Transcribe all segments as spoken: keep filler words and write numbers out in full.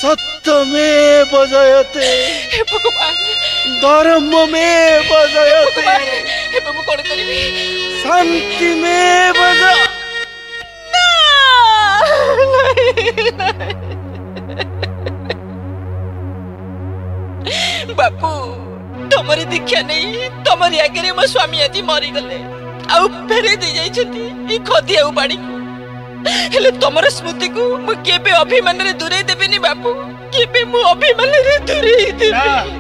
सत्यमेव जयते। हे भगवान धर्ममेव जयते। हे बाबू कौन करिबी? शांतिमेव जयते। बापू तमरी दीक्षा नहीं तमरी आगे मो स्वामी आज मरी गले आउ फेरे दे जाइछथि ई खदिया बाड़ी हेले तमर स्मृति को मु केबे अभिमान रे दूरे देबेनी बापू केबे मु अभिमान रे दूरे देबे।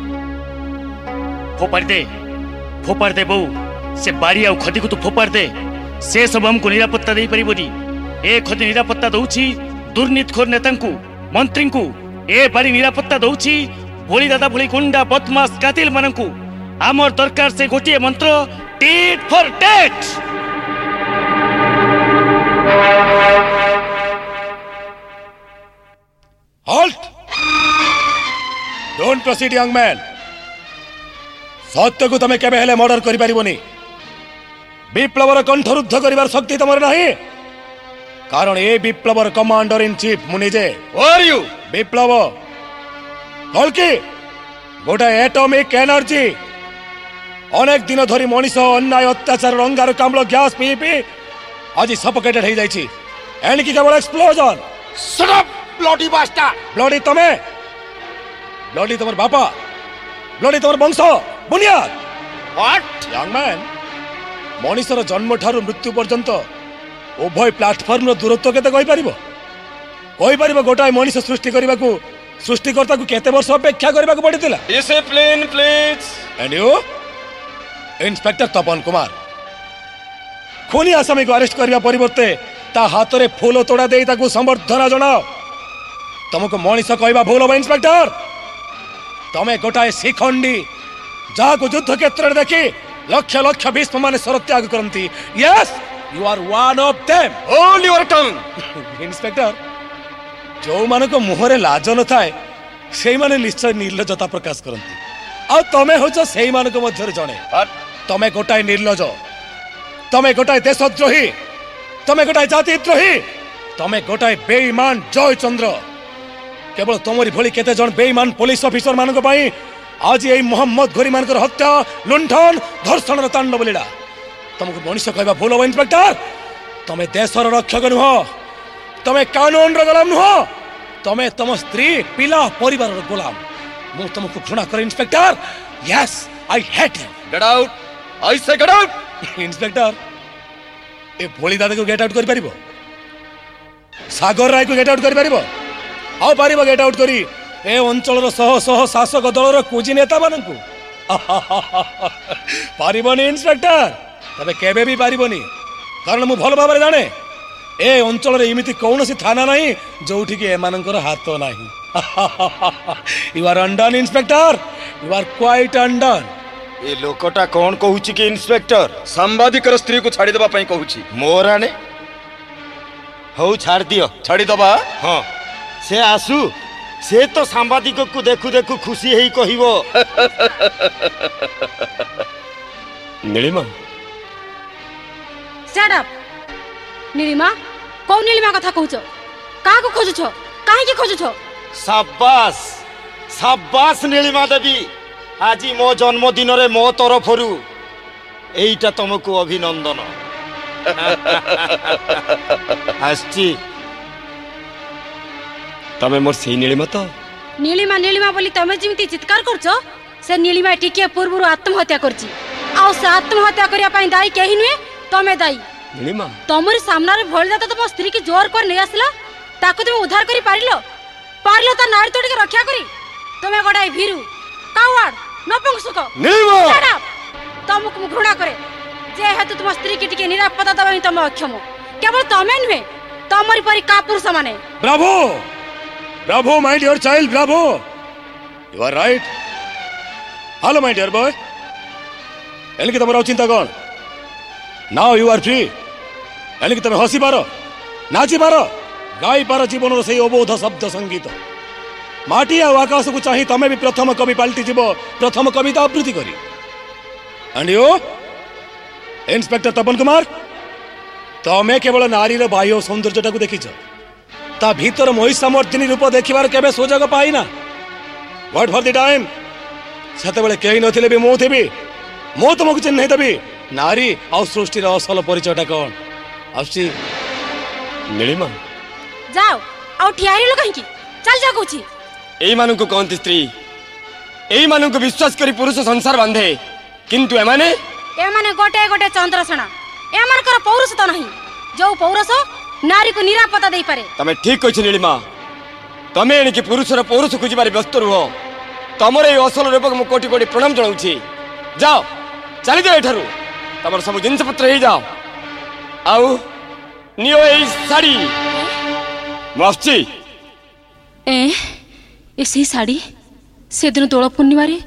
फोपाड़ दे फोपाड़ दे बो से बारी आ खदी को तू फोपाड़ दे से सब हमको निरापत्ता दे परिबोनी। ए खदी निरापत्ता दउछि दुर्नीतिखोर नेता को मंत्री को ए बारी निरापत्ता दउछि भोली दादा भोली गुंडा बदमाश कातिल मानकू। आमर दरकार से गोटे मंत्र tit for tat. Halt! Don't proceed, young man. सत्य को तमे केबे हेले मर्डर करि परिबोनी। विप्लवर कंठरुद्ध करिवार शक्ति तमर नाही कारण ए विप्लवर कमांडर इन चीफ मु निजे। आर यू विप्लव कलकी गोटे एटॉमिक एनर्जी अनेक दिन धरी मनीष अन्याय अत्याचार रंगार कामल गैस पी पी आज सफोकेटेड हो जाइछि एणिकी केवल explosion. Shut up bloody bastard. Bloody तमे ब्लडी तमर बापा ब्लडी तमर वंश बुनियाद। व्हाट यंग मैन मनीषर जन्म ठारू मृत्यु पर्यंत उभय प्लाटफर्म दूरत्व केते कहि परिबो कहि परिबो गोटाय मनीष सृष्टि करबा को सृष्टिकर्ता को केते वर्ष अपेक्षा करबा को पड़ितिला। Discipline please. And you inspector Tapan Kumar खूनी आसामी को अरेस्ट करबा परिवर्ते ता हाथ रे फूल तोड़ा देई ताकू संबर्धना जणाओ तुमको मनीष कहबा भूल हो इंस्पेक्टर। तमे गोटाए शिखंडी जहा को युद्ध क्षेत्र देखी लक्ष लक्ष भीष्म माने सरत्याग करंती। Yes you are one of them. Hold your tongue. Inspector जो मानक मुहरे लाज न थाए से माने निश्चय निर्लजता प्रकाश करंती आ तमे होच सेही मानक मध्य जणे। तमे गोटाए निर्लज तमे गोटाए देशद्रोही तमे गोटाए जातिद्रोही तमे गोटाए बेईमान जय चंद्र। केवल तुमरी भली केते जन बेईमान पुलिस ऑफिसर मानक पई आज एई मोहम्मद घोरी मानकर हत्या लुंठन धर्षण तांडव लीला तुमको मनीष कहबा भूल हो इंस्पेक्टर। तमे देशर रक्षक नुह तमे कानून रो गुलाम नुह तमे तम स्त्री पिला परिवार रो गुलाम। मु तुमको घृणा कर inspector. Yes I hate you. Get out I say get out. Inspector A भोली दादा को गेट आउट कर परिबो सागर राय को गेट आउट कर परिबो आ परिबो गेट आउट करी ए अंचल रो सह सह शासक दल रो कुजी नेता माननकू पारिबोनी इंस्पेक्टर। तबे केबे भी पारिबोनी कारण मु भल भाबरे जाने ए अंचल रे इमिति कौनसी थाना नहीं जोठी के एमानकर हाथ नहीं। You are undone inspector you are quite undone. ए लोकटा कौन कहूची कि इंस्पेक्टर सांबादिकर स्त्री को छाड़ी दबा पई कहूची मोराने हौ छाड़ दियो छाड़ी दबा। हाँ से आसु से तो सांबादिक को देखु देखु खुशी हेई कहिबो। Nilima shut up. नीलिमा कौन नीलिमा कथा कहूछ का को खोजुछ काहे के खोजुछ? शाबाश शाबाश नीलिमा देवी आज मो जन्मदिन रे मो तरफरु एईटा तुमको अभिनंदन। आस्ची तमे मोर सेही नीलिमा तो नीलिमा नीलिमा बोली तमे जिमिति चित्कार करछो से नीलिमा टिके पूर्वरु आत्महत्या करछि आ से आत्महत्या करिया पई दाई केही नुए तमे दाई। नीलिमा तमरी सामना रे भोल जाता तम स्त्री की जोर कर नै आसला ताको तुम उद्धार करी पारिलो पारिलो त नाड़ी तोड़ी के रक्षा करी तमे गडाई भीरू कावाड नपुंसक। नीलिमा तमको घृणा करे जे हेतु तुम स्त्री की टिके निरापत्ता दबाई तम अक्षम केवल तमे नुए तमरी परी का पुरुष माने। Bravo bravo my dear child bravo you are right. Hello my dear boy एलकी तमरा चिंता कोन नाउ यू आर फ्री एलकी तमे हसी पारो नाची पारो गाई पारो जीवन से अबोध शब्द संगीत माटी आ आकाश को चाही तमे भी प्रथम कवि पाल्टी जीवो प्रथम कविता आवृत्ति करी। And you inspector Tapan Kumar तमे केवल नारी रो बाह्य सौंदर्यटा को देखिछ ता भीतर महिषामर्दिनी रूप देखिबार केबे सुजोग पाइना। Wait for the time. सेते बेले केही नथिले भी मु थिबी। मु तुमको चिन्ह देबी। नारी आ सृष्टि रो असल परिचयटा कोन आसी नीलिमा। जाओ आउ ठियारी लो कहीं की चल जा कोची। एई मानु को कोनती स्त्री एई मानु को विश्वास करी पुरुष संसार बांधे किंतु एमाने एमाने गोटे गोटे चंद्रसेना एमानकर पौरुष तो नहीं जो पौरुष नारी को निरापत्ता दे पारे। तमे ठीक कहि नीलिमा। तमे एणिकी पुरुषर पौरुष खोजिबार व्यस्त रुह। तमर ए असल रूप को कोटि कोटि प्रणाम जणाउछि। जाओ चली जाओ एठारु तमर सब जिनस पत्र हे जाओ। आउ नियो ए साड़ी मस्ती ए एसी साड़ी से दिन दोल पूर्णिमा रे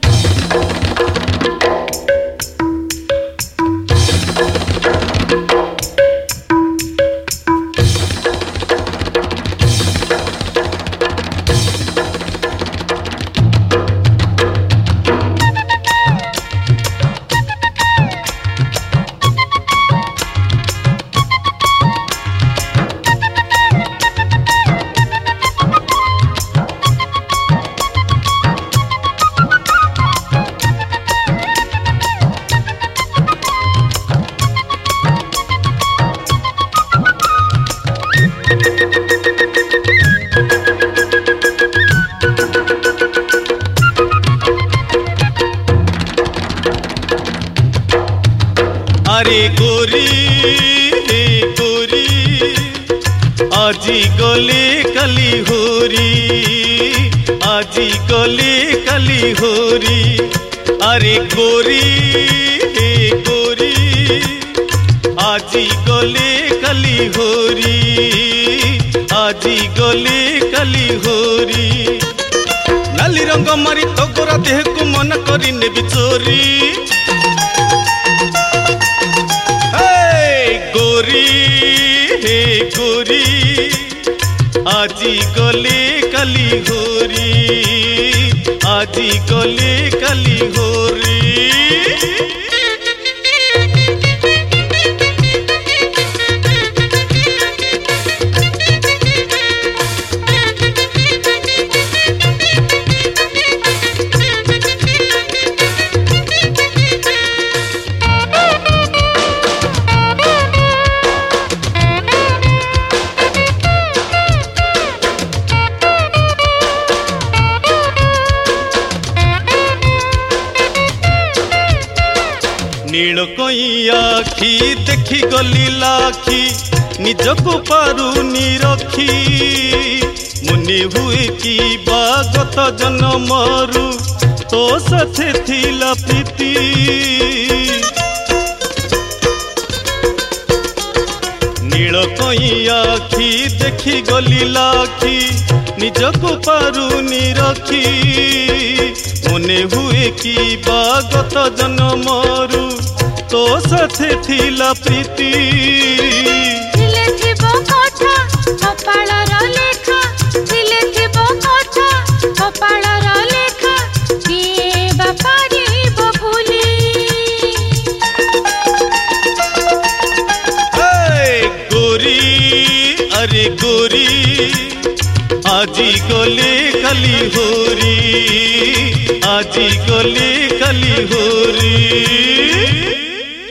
निजको पारुनी रखी मुनि हुए की बागत जन्मरु तो साथे थिला प्रीति नील कई आखी देखी गली लाखी निजको पारुनी रखी मुनि हुए की बागत जन्मरु तो साथे थिला प्रीति आजी गले कली होरी आजी गले कली होरी।